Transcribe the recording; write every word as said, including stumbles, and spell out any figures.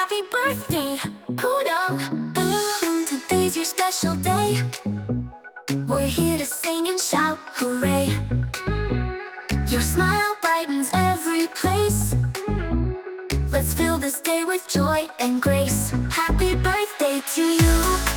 Happy birthday, Poodle. Mm, today's your special day. We're here to sing and shout hooray. Your smile brightens every place. Let's fill this day with joy and grace. Happy birthday to you.